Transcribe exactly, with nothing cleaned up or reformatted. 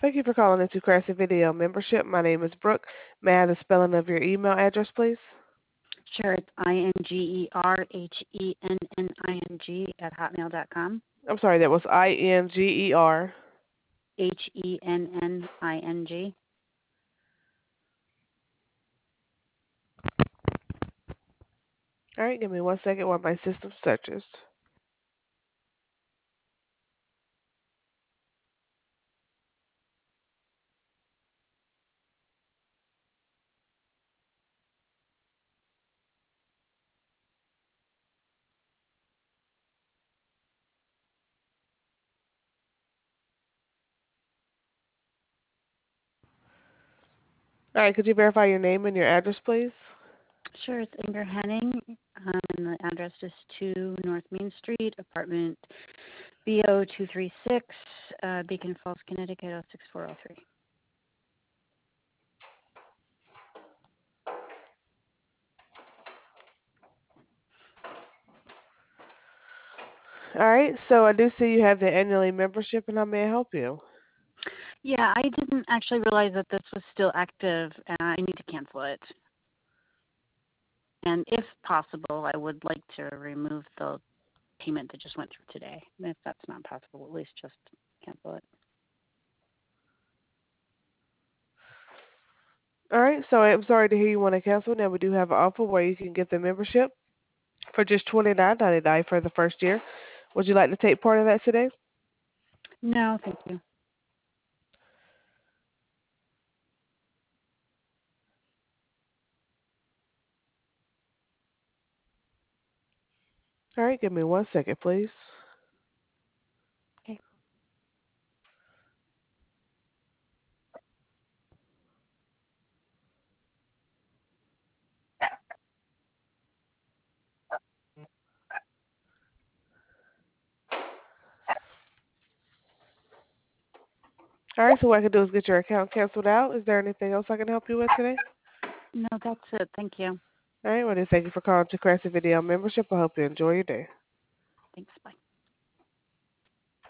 Thank you for calling into Classic Video Membership. My name is Brooke. May I have the spelling of your email address, please? Sure, it's I N G E R H E N N I N G at hotmail dot com. I'm sorry, that was I N G E R. H E N N I N G. All right, give me one second while my system searches. All right, could you verify your name and your address, please? Sure, it's Inger Henning, um, and the address is two North Main Street, apartment B O two three six, uh, Beacon Falls, Connecticut oh six four oh three. All right, so I do see you have the annually membership, and how may I help you? Yeah, I didn't actually realize that this was still active, and I need to cancel it. And if possible, I would like to remove the payment that just went through today. And if that's not possible, at least just cancel it. All right, so I'm sorry to hear you want to cancel. Now we do have an offer where you can get the membership for just twenty-nine ninety-nine for the first year. Would you like to take part of that today? No, thank you. All right, give me one second, please. Okay. All right, so what I can do is get your account canceled out. Is there anything else I can help you with today? No, that's it. Thank you. All right, well, then thank you for calling to Classic Video Membership. I hope you enjoy your day. Thanks. Bye.